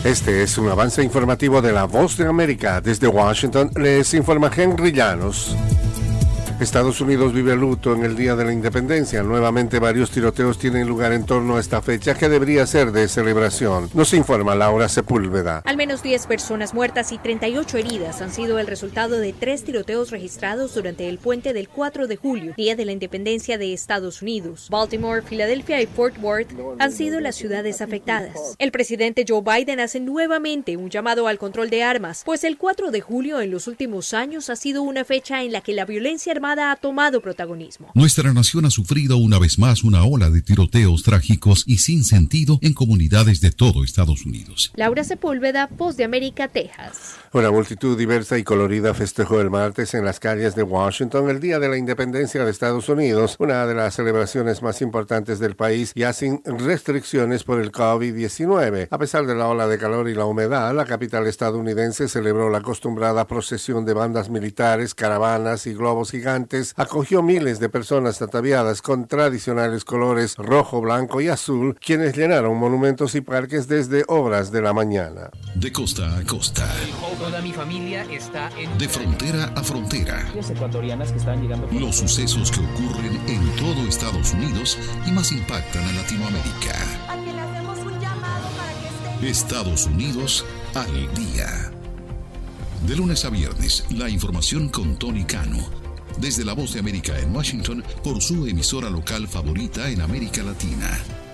Este es un avance informativo de La Voz de América. Desde Washington les informa Henry Llanos. Estados Unidos vive luto en el Día de la Independencia. Nuevamente varios tiroteos tienen lugar en torno a esta fecha que debería ser de celebración. Nos informa Laura Sepúlveda. Al menos 10 personas muertas y 38 heridas han sido el resultado de 3 tiroteos registrados durante el puente del 4 de julio, Día de la Independencia de Estados Unidos. Baltimore, Filadelfia y Fort Worth han sido las ciudades afectadas. El presidente Joe Biden hace nuevamente un llamado al control de armas, pues el 4 de julio en los últimos años ha sido una fecha en la que la violencia armada ha tomado protagonismo. Nuestra nación ha sufrido una vez más una ola de tiroteos trágicos y sin sentido en comunidades de todo Estados Unidos. Laura Sepúlveda, Voz de América, Texas. Una multitud diversa y colorida festejó el martes en las calles de Washington el Día de la Independencia de Estados Unidos, una de las celebraciones más importantes del país, ya sin restricciones por el COVID-19. A pesar de la ola de calor y la humedad, la capital estadounidense celebró la acostumbrada procesión de bandas militares, caravanas y globos gigantes. Acogió miles de personas ataviadas con tradicionales colores rojo, blanco y azul, quienes llenaron monumentos y parques desde horas de la mañana. De costa a costa. Toda mi familia está en... De frontera a frontera. Los ecuatorianas que están llegando... Los sucesos que ocurren en todo Estados Unidos y más impactan a Latinoamérica. A que le hacemos un llamado para que esté... Estados Unidos al día. De lunes a viernes, la información con Tony Cano. Desde La Voz de América en Washington, por su emisora local favorita en América Latina.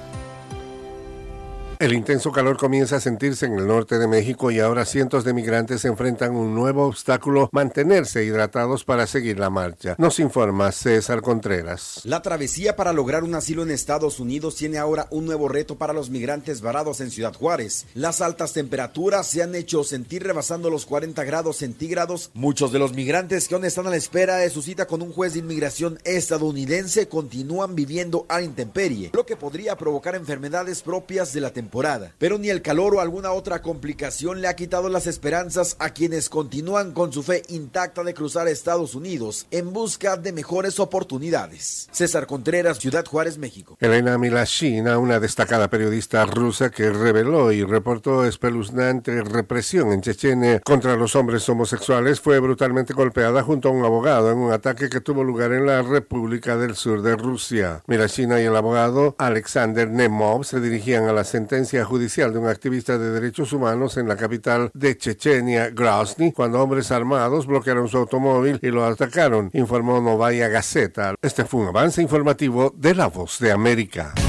El intenso calor comienza a sentirse en el norte de México y ahora cientos de migrantes enfrentan un nuevo obstáculo: mantenerse hidratados para seguir la marcha. Nos informa César Contreras. La travesía para lograr un asilo en Estados Unidos tiene ahora un nuevo reto para los migrantes varados en Ciudad Juárez. Las altas temperaturas se han hecho sentir rebasando los 40 grados centígrados. Muchos de los migrantes que aún están a la espera de su cita con un juez de inmigración estadounidense continúan viviendo a la intemperie, lo que podría provocar enfermedades propias de la temporada. Pero ni el calor o alguna otra complicación le ha quitado las esperanzas a quienes continúan con su fe intacta de cruzar a Estados Unidos en busca de mejores oportunidades. César Contreras, Ciudad Juárez, México. Elena Milashina, una destacada periodista rusa que reveló y reportó espeluznante represión en Chechenia contra los hombres homosexuales, fue brutalmente golpeada junto a un abogado en un ataque que tuvo lugar en la República del Sur de Rusia. Milashina y el abogado Alexander Nemov se dirigían a la sentencia judicial de un activista de derechos humanos en la capital de Chechenia, Grozny, cuando hombres armados bloquearon su automóvil y lo atacaron, informó Novaya Gazeta. Este fue un avance informativo de La Voz de América.